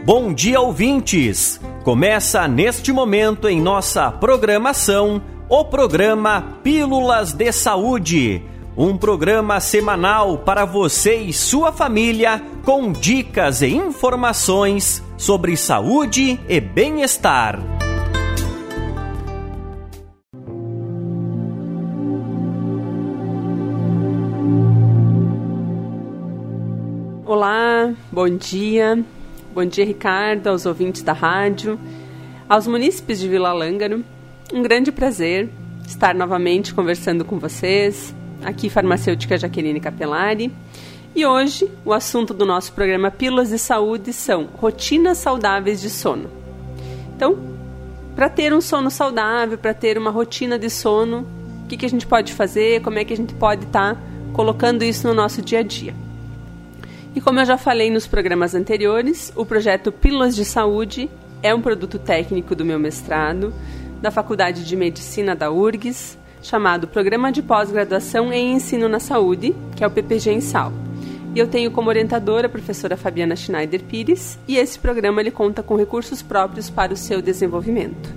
Bom dia, ouvintes! Começa neste momento em nossa programação o programa Pílulas de Saúde. Um programa semanal para você e sua família com dicas e informações sobre saúde e bem-estar. Olá, bom dia. Bom dia, Ricardo, aos ouvintes da rádio, aos munícipes de Vila Lângaro. Um grande prazer estar novamente conversando com vocês, aqui farmacêutica Jaqueline Capelari. E hoje o assunto do nosso programa Pílulas de Saúde são rotinas saudáveis de sono. Então, para ter um sono saudável, para ter uma rotina de sono, o que a gente pode fazer, como é que a gente pode estar colocando isso no nosso dia a dia. E como eu já falei nos programas anteriores, o projeto Pílulas de Saúde é um produto técnico do meu mestrado, da Faculdade de Medicina da URGS, chamado Programa de Pós-Graduação em Ensino na Saúde, que é o PPG-Ensal. E eu tenho como orientadora a professora Fabiana Schneider Pires, e esse programa ele conta com recursos próprios para o seu desenvolvimento.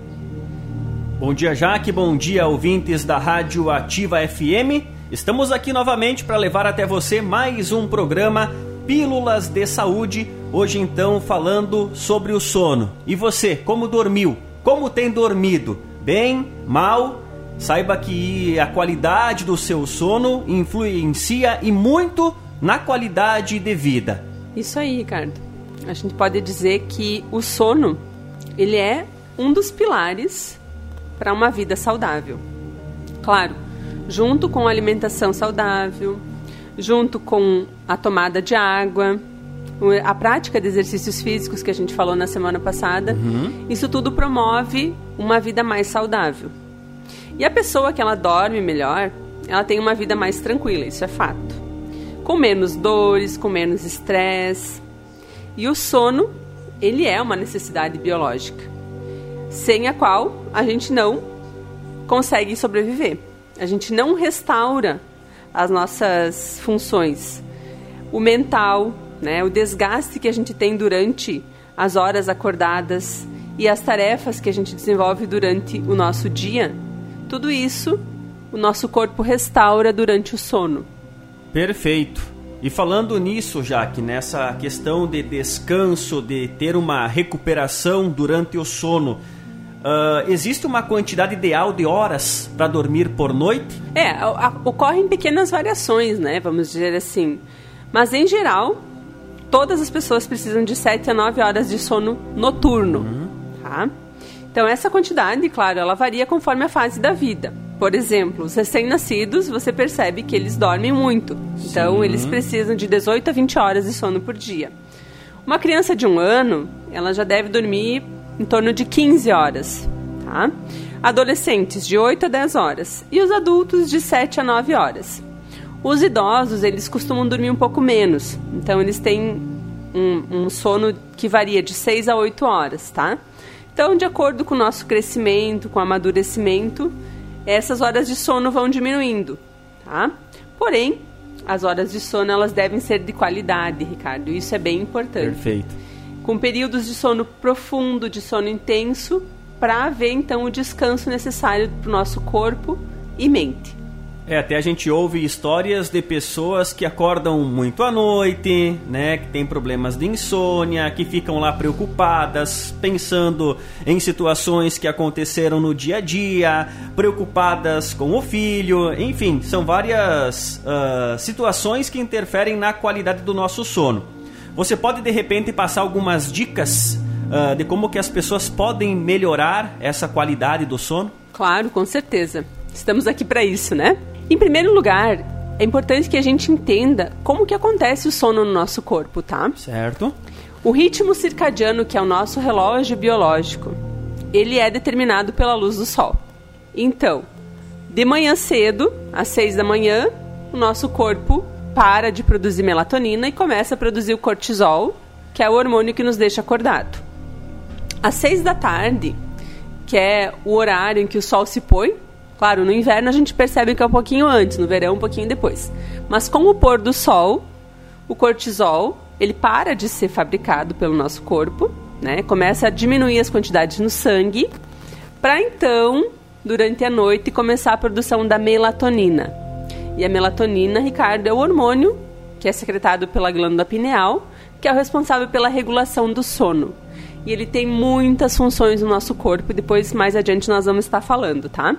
Bom dia, Jaque, bom dia, ouvintes da Rádio Ativa FM. Estamos aqui novamente para levar até você mais um programa Pílulas de Saúde, hoje então falando sobre o sono. E você, como dormiu? Como tem dormido? Bem? Mal? Saiba que a qualidade do seu sono influencia e muito na qualidade de vida. Isso aí, Ricardo. A gente pode dizer que o sono, ele é um dos pilares para uma vida saudável. Claro, junto com a alimentação saudável, junto com a tomada de água, a prática de exercícios físicos que a gente falou na semana passada, isso tudo promove uma vida mais saudável. E a pessoa que ela dorme melhor, ela tem uma vida mais tranquila, isso é fato. Com menos dores, com menos estresse. E o sono, ele é uma necessidade biológica, sem a qual a gente não consegue sobreviver. A gente não restaura as nossas funções. O mental, né, o desgaste que a gente tem durante as horas acordadas e as tarefas que a gente desenvolve durante o nosso dia, tudo isso o nosso corpo restaura durante o sono. Perfeito. E falando nisso, Jaque, nessa questão de descanso, de ter uma recuperação durante o sono, existe uma quantidade ideal de horas para dormir por noite? Ocorrem pequenas variações, né? Vamos dizer assim. Mas, em geral, todas as pessoas precisam de 7 a 9 horas de sono noturno. Tá? Então, essa quantidade, claro, ela varia conforme a fase da vida. Por exemplo, os recém-nascidos, você percebe que eles dormem muito. Então, eles precisam de 18 a 20 horas de sono por dia. Uma criança de 1 ano, ela já deve dormir em torno de 15 horas, tá? Adolescentes de 8 a 10 horas e os adultos de 7 a 9 horas. Os idosos, eles costumam dormir um pouco menos, então eles têm um sono que varia de 6 a 8 horas, tá? Então, de acordo com o nosso crescimento, com o amadurecimento, essas horas de sono vão diminuindo, tá? Porém, as horas de sono, elas devem ser de qualidade, Ricardo, isso é bem importante. Perfeito. Com períodos de sono profundo, de sono intenso, para haver, então, o descanso necessário para o nosso corpo e mente. Até a gente ouve histórias de pessoas que acordam muito à noite, né, que tem problemas de insônia, que ficam lá preocupadas, pensando em situações que aconteceram no dia a dia, preocupadas com o filho, enfim, são várias situações que interferem na qualidade do nosso sono. Você pode, de repente, passar algumas dicas de como que as pessoas podem melhorar essa qualidade do sono? Claro, com certeza. Estamos aqui para isso, né? Em primeiro lugar, é importante que a gente entenda como que acontece o sono no nosso corpo, tá? Certo. O ritmo circadiano, que é o nosso relógio biológico, ele é determinado pela luz do sol. Então, de manhã cedo, às 6 da manhã, o nosso corpo para de produzir melatonina e começa a produzir o cortisol, que é o hormônio que nos deixa acordado. Às 6 da tarde, que é o horário em que o sol se põe, claro, no inverno a gente percebe que é um pouquinho antes, no verão um pouquinho depois. Mas com o pôr do sol, o cortisol, ele para de ser fabricado pelo nosso corpo né? Começa a diminuir as quantidades no sangue, para então, durante a noite, começar a produção da melatonina. E a melatonina, Ricardo, é o hormônio que é secretado pela glândula pineal, que é o responsável pela regulação do sono. E ele tem muitas funções no nosso corpo, e depois, mais adiante, nós vamos estar falando, tá?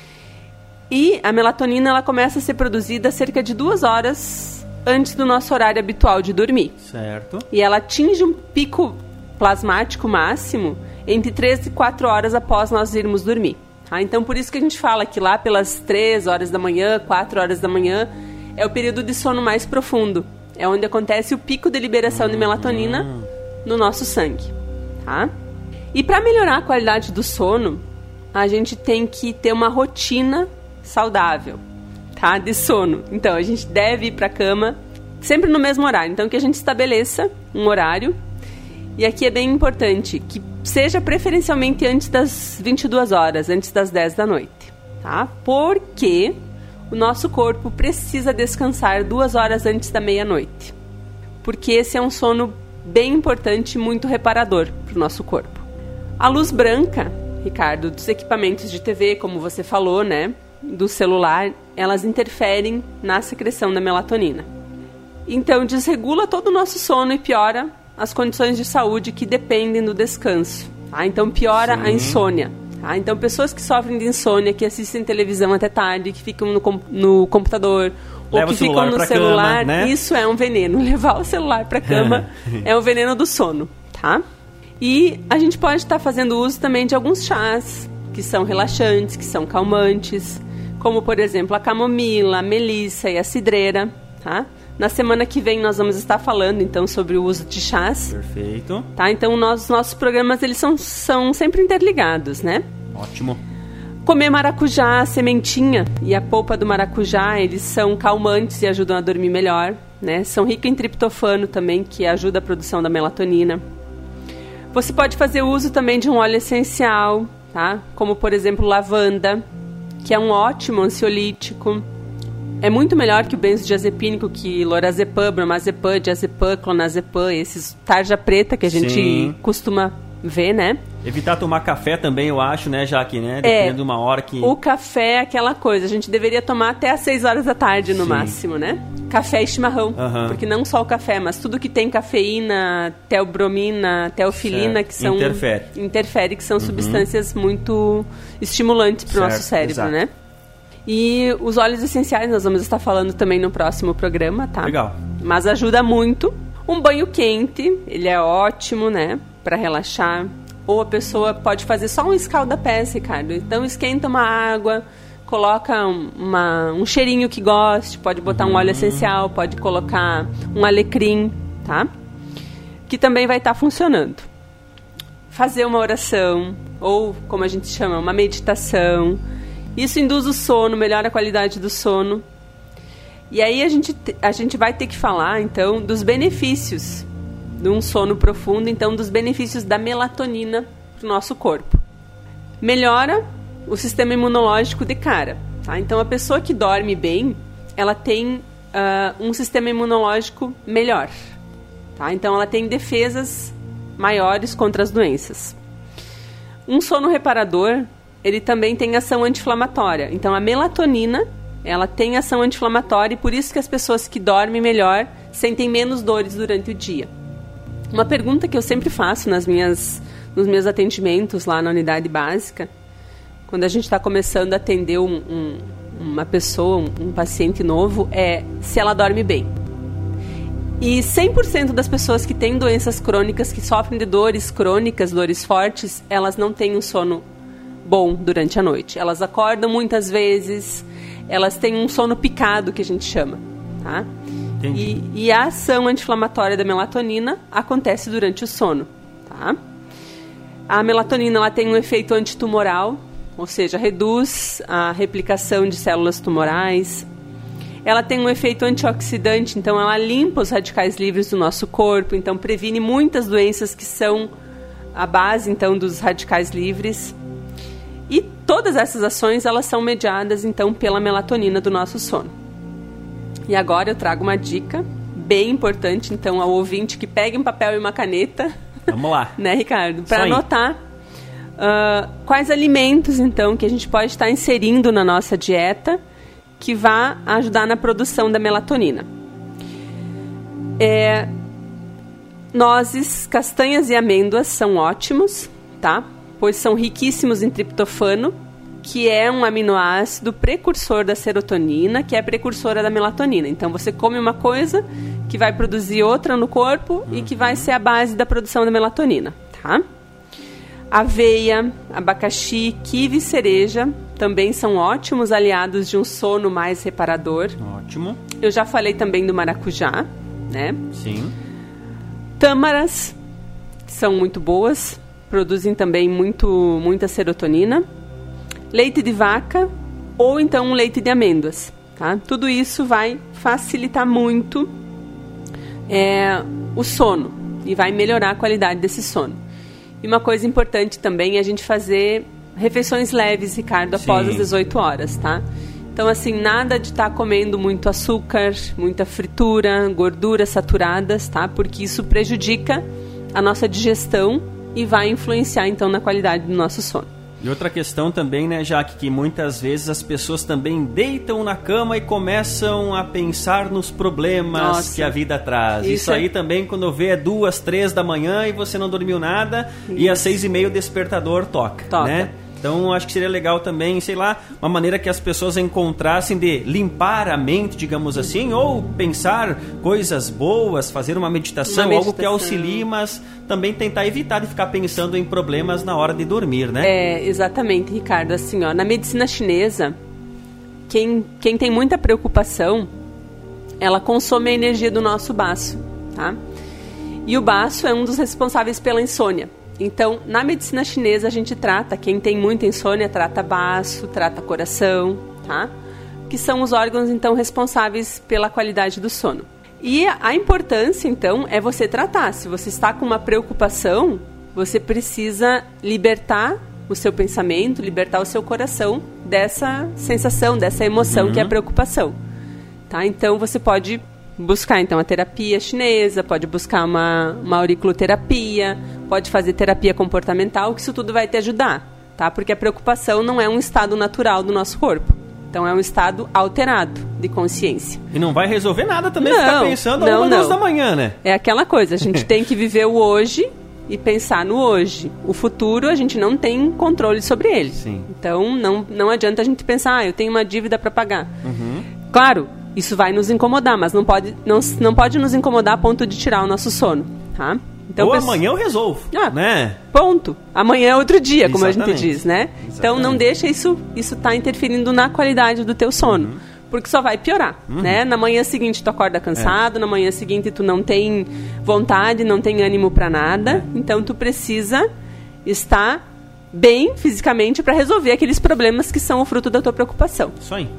E a melatonina, ela começa a ser produzida cerca de 2 horas antes do nosso horário habitual de dormir. Certo. E ela atinge um pico plasmático máximo entre 3 e 4 horas após nós irmos dormir. Tá? Então, por isso que a gente fala que lá pelas 3 horas da manhã, 4 horas da manhã, é o período de sono mais profundo. É onde acontece o pico de liberação de melatonina no nosso sangue. Tá? E para melhorar a qualidade do sono, a gente tem que ter uma rotina saudável, tá? De sono. Então, a gente deve ir para a cama sempre no mesmo horário. Então, que a gente estabeleça um horário. E aqui é bem importante que seja preferencialmente antes das 22 horas, antes das 10 da noite, tá? Porque o nosso corpo precisa descansar 2 horas antes da meia-noite. Porque esse é um sono bem importante e muito reparador para o nosso corpo. A luz branca, Ricardo, dos equipamentos de TV, como você falou, né? Do celular, elas interferem na secreção da melatonina. Então, desregula todo o nosso sono e piora as condições de saúde que dependem do descanso. Tá? Então, piora a insônia. Tá? Então, pessoas que sofrem de insônia, que assistem televisão até tarde, que ficam no computador, ou que ficam no celular, cama, né? Isso é um veneno. Levar o celular para a cama é um veneno do sono. Tá? E a gente pode estar fazendo uso também de alguns chás, que são relaxantes, que são calmantes, como, por exemplo, a camomila, a melissa e a cidreira, tá? Na semana que vem nós vamos estar falando, então, sobre o uso de chás. Perfeito. Tá? Então, nossos programas, eles são sempre interligados, né? Ótimo. Comer maracujá, a sementinha e a polpa do maracujá, eles são calmantes e ajudam a dormir melhor, né? São ricos em triptofano também, que ajuda a produção da melatonina. Você pode fazer uso também de um óleo essencial, tá? Como, por exemplo, lavanda, que é um ótimo ansiolítico. É muito melhor que o benzodiazepínico, que lorazepam, bromazepam, diazepam, clonazepam, esses tarja preta que a gente costuma ver, né? Evitar tomar café também, eu acho, né, Jaque, né? Dependendo de uma hora que... O café é aquela coisa, a gente deveria tomar até às 6 horas da tarde, no máximo, né? Café e chimarrão, porque não só o café, mas tudo que tem cafeína, teobromina, teofilina, que são... Interfere, que são substâncias muito estimulantes para o nosso cérebro, né? E os óleos essenciais nós vamos estar falando também no próximo programa, tá? Legal. Mas ajuda muito. Um banho quente, ele é ótimo, né? Para relaxar. Ou a pessoa pode fazer só um escalda-pés, Ricardo. Então esquenta uma água, coloca um cheirinho que goste, pode botar um óleo essencial, pode colocar um alecrim, tá? Que também vai estar funcionando. Fazer uma oração, ou como a gente chama, uma meditação. Isso induz o sono, melhora a qualidade do sono. E aí a gente vai ter que falar, então, dos benefícios de um sono profundo, então, dos benefícios da melatonina para o nosso corpo. Melhora o sistema imunológico de cara. Tá? Então, a pessoa que dorme bem, ela tem um sistema imunológico melhor. Tá? Então, ela tem defesas maiores contra as doenças. Um sono reparador, ele também tem ação anti-inflamatória. Então, a melatonina, ela tem ação anti-inflamatória e por isso que as pessoas que dormem melhor sentem menos dores durante o dia. Uma pergunta que eu sempre faço nos meus atendimentos lá na unidade básica, quando a gente está começando a atender uma pessoa, um paciente novo, é se ela dorme bem. E 100% das pessoas que têm doenças crônicas, que sofrem de dores crônicas, dores fortes, elas não têm um sono bom durante a noite. Elas acordam muitas vezes, elas têm um sono picado, que a gente chama, tá? E a ação anti-inflamatória da melatonina acontece durante o sono, tá? A melatonina, ela tem um efeito antitumoral, ou seja, reduz a replicação de células tumorais. Ela tem um efeito antioxidante, então ela limpa os radicais livres do nosso corpo, então previne muitas doenças que são a base, então, dos radicais livres. E todas essas ações, elas são mediadas, então, pela melatonina do nosso sono. E agora eu trago uma dica bem importante, então, ao ouvinte que pegue um papel e uma caneta Vamos lá. Né, Ricardo? Para anotar quais alimentos, então, que a gente pode estar inserindo na nossa dieta que vá ajudar na produção da melatonina. Nozes, castanhas e amêndoas são ótimos, tá? Pois são riquíssimos em triptofano, que é um aminoácido precursor da serotonina, que é precursora da melatonina. Então, você come uma coisa que vai produzir outra no corpo e que vai ser a base da produção da melatonina, tá? Aveia, abacaxi, quibe e cereja também são ótimos aliados de um sono mais reparador. Ótimo. Eu já falei também do maracujá, né? Sim. Tâmaras são muito boas, produzem também muita serotonina. Leite de vaca ou então um leite de amêndoas, tá? Tudo isso vai facilitar muito o sono e vai melhorar a qualidade desse sono. E uma coisa importante também é a gente fazer refeições leves, Ricardo, após as 18 horas, tá? Então, assim, nada de estar comendo muito açúcar, muita fritura, gorduras saturadas, tá? Porque isso prejudica a nossa digestão e vai influenciar, então, na qualidade do nosso sono. E outra questão também, né, Jaque, que muitas vezes as pessoas também deitam na cama e começam a pensar nos problemas que a vida traz. Isso aí também, quando vê, é 2, 3 da manhã e você não dormiu nada, e às 6h30 o despertador toca. Né? Então, acho que seria legal também, sei lá, uma maneira que as pessoas encontrassem de limpar a mente, digamos assim, ou pensar coisas boas, fazer uma meditação, algo que auxilie, mas também tentar evitar de ficar pensando em problemas na hora de dormir, né? Exatamente, Ricardo. Assim, ó, na medicina chinesa, quem tem muita preocupação, ela consome a energia do nosso baço, tá? E o baço é um dos responsáveis pela insônia. Então, na medicina chinesa, a gente trata, quem tem muita insônia, trata baço, trata coração, tá? Que são os órgãos, então, responsáveis pela qualidade do sono. E a importância, então, é você tratar. Se você está com uma preocupação, você precisa libertar o seu pensamento, libertar o seu coração dessa sensação, dessa emoção que é a preocupação, tá? Então, você pode buscar, então, a terapia chinesa, pode buscar uma auriculoterapia, pode fazer terapia comportamental, que isso tudo vai te ajudar, tá? Porque a preocupação não é um estado natural do nosso corpo. Então, é um estado alterado de consciência. E não vai resolver nada também ficar pensando às 2 da manhã, né? É aquela coisa, a gente tem que viver o hoje e pensar no hoje. O futuro, a gente não tem controle sobre ele. Sim. Então, não adianta a gente pensar, eu tenho uma dívida para pagar. Claro, isso vai nos incomodar, mas não pode nos incomodar a ponto de tirar o nosso sono, tá? Então, ou amanhã eu resolvo, né? Ponto. Amanhã é outro dia, como Exatamente. a gente diz, né? Exatamente. Então, não deixa isso tá interferindo na qualidade do teu sono. Porque só vai piorar, né? Na manhã seguinte tu acorda cansado, na manhã seguinte tu não tem vontade, não tem ânimo para nada. Então, tu precisa estar bem fisicamente para resolver aqueles problemas que são o fruto da tua preocupação. Isso aí.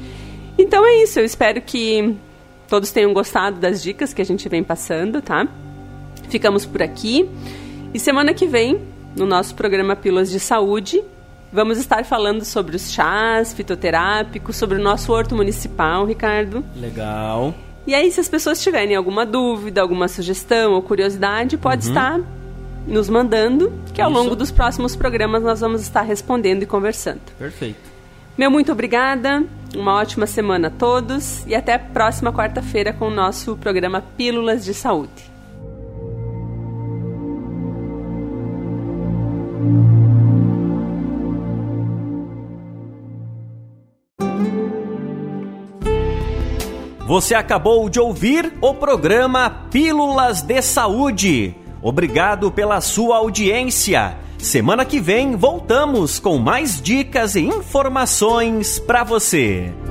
Então é isso, eu espero que todos tenham gostado das dicas que a gente vem passando, tá? Ficamos por aqui. E semana que vem, no nosso programa Pílulas de Saúde, vamos estar falando sobre os chás fitoterápicos, sobre o nosso horto municipal, Ricardo. Legal. E aí, se as pessoas tiverem alguma dúvida, alguma sugestão ou curiosidade, pode estar nos mandando, que ao longo dos próximos programas nós vamos estar respondendo e conversando. Perfeito. Meu muito obrigada, uma ótima semana a todos e até a próxima quarta-feira com o nosso programa Pílulas de Saúde. Você acabou de ouvir o programa Pílulas de Saúde. Obrigado pela sua audiência. Semana que vem voltamos com mais dicas e informações para você.